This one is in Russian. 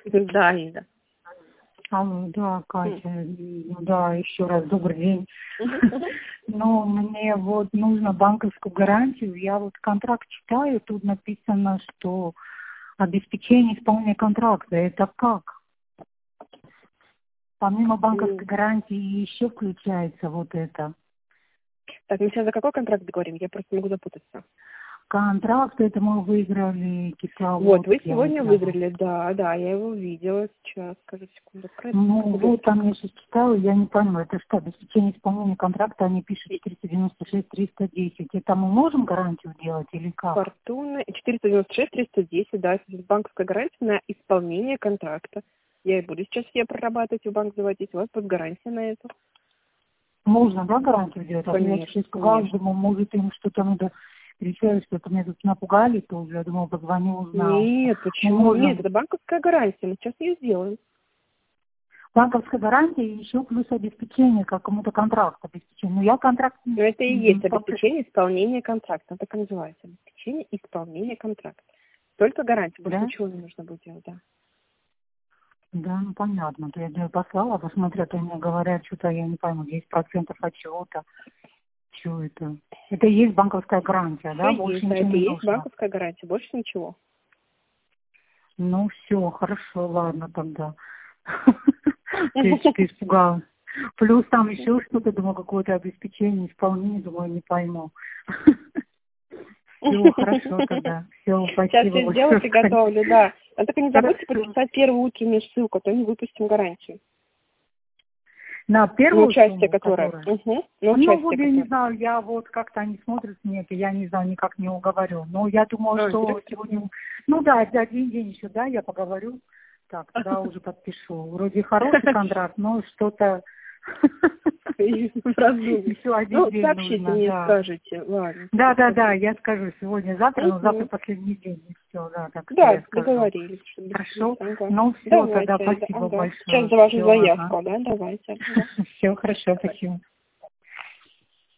Да, Ида. Алло, да, Катя, да, еще раз добрый день. Но мне вот нужно банковскую гарантию. Я вот контракт читаю, тут написано, что обеспечение исполнения контракта. Это как? Помимо банковской гарантии еще включается вот это. Так, мы сейчас за какой контракт говорим? Я просто могу запутаться. Контракт, это мы выиграли китайский. Вот, вы сегодня выиграли, да, я его видела сейчас, скажу секунду. Ну, вот там я сейчас читала, я не понимаю, это что, обеспечение исполнения контракта, они пишут 496-310. Это мы можем гарантию делать или как? Фортуна 496-310, да, это банковская гарантия на исполнение контракта. Я и буду сейчас ее прорабатывать, в банк заводить, у вас будет гарантия на это. Можно, да, гарантию делать? Конечно, я сейчас сказала, думаю, может им что-то надо решать, что-то меня тут напугали тоже, я думала, позвоню, узнаю. Нет, почему? Нет, это банковская гарантия, мы сейчас ее сделаем. Банковская гарантия и еще плюс обеспечение, как кому-то контракт обеспечение. Но я контракт... Но это и есть обеспечение исполнения контракта, так и называется. Обеспечение исполнения контракта. Только гарантия, больше ничего не нужно будет делать, да. Да, ну понятно. То я ее послала, посмотрят, они мне говорят, что-то я не пойму, 10% от чего-то. Что это? Это и есть банковская гарантия, да? Больше ничего это не и нужно. есть банковская гарантия, больше ничего. Ну все, хорошо, ладно тогда. Ты испугалась. Плюс там еще что-то, думаю, какое-то обеспечение, исполнение, думаю, не пойму. Все, хорошо тогда. Все, спасибо. Сейчас я сделаю, приготовлю, да. А только не забудьте подписать первую утреннюю ссылку, а то не выпустим гарантию. На первую участие, сумму, которое. Ну, вот я не знаю, я вот как-то они смотрят мне, я не знаю, никак не уговорю. Но я думаю, что сегодня... Ну да, за один день еще, да, я поговорю. Так, тогда уже подпишу. Вроде хороший контракт, но что-то... Еще один день сообщите мне, скажите. Ладно. Да, я скажу сегодня, завтра, но завтра последний день. И все, да, так да, договорились. Хорошо. Ну, все, тогда спасибо большое. Сейчас за вашу заявку, да, давайте. Все, хорошо, спасибо.